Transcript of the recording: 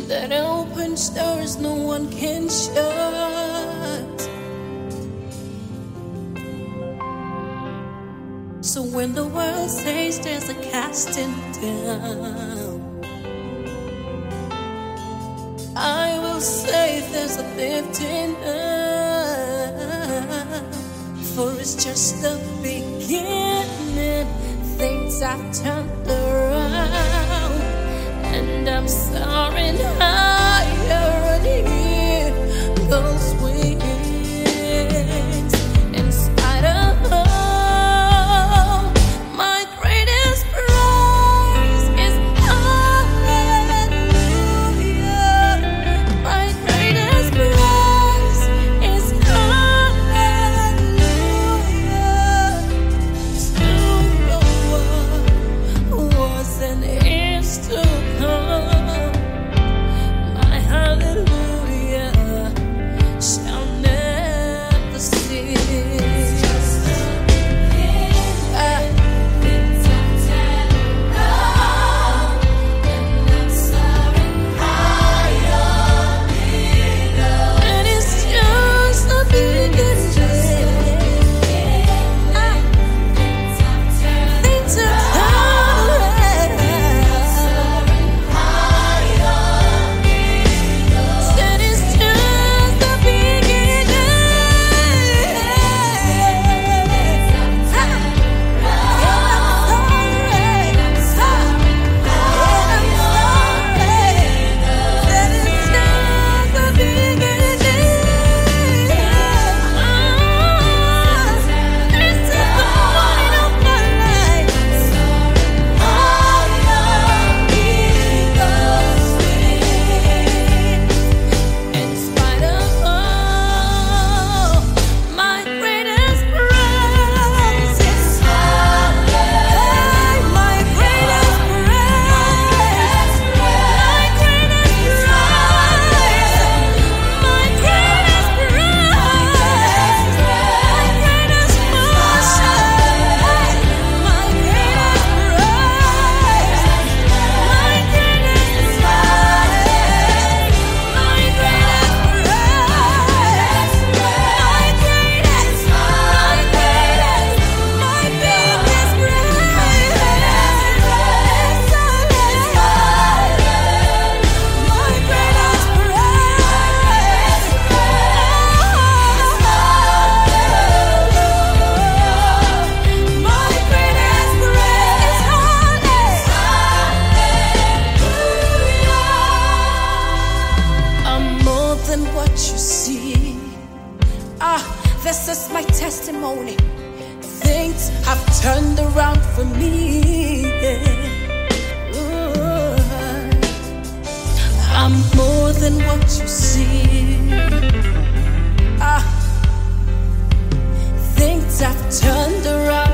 that opens doors no one can shut. So when the world says there's a casting down, I will say there's a lifting up. For it's just the beginning. Things have turned around, and I'm soaring higher, and here goes wings. In spite of all, my greatest prize is hallelujah. My greatest prize is hallelujah. To know what was and is to come, my hallelujah shall never cease. And it's just the beginning. Things are said it's just the beginning. In spite of all, my greatest prize is hallelujah. My greatest prize, my greatest prize, my greatest prize, my greatest portion, my greatest prize, my greatest prize, my greatest prize, my greatest, my biggest prize, my greatest I'm more than what you see. This is my testimony. Things have turned around for me. Ooh, I'm more than what you see. Things have turned around.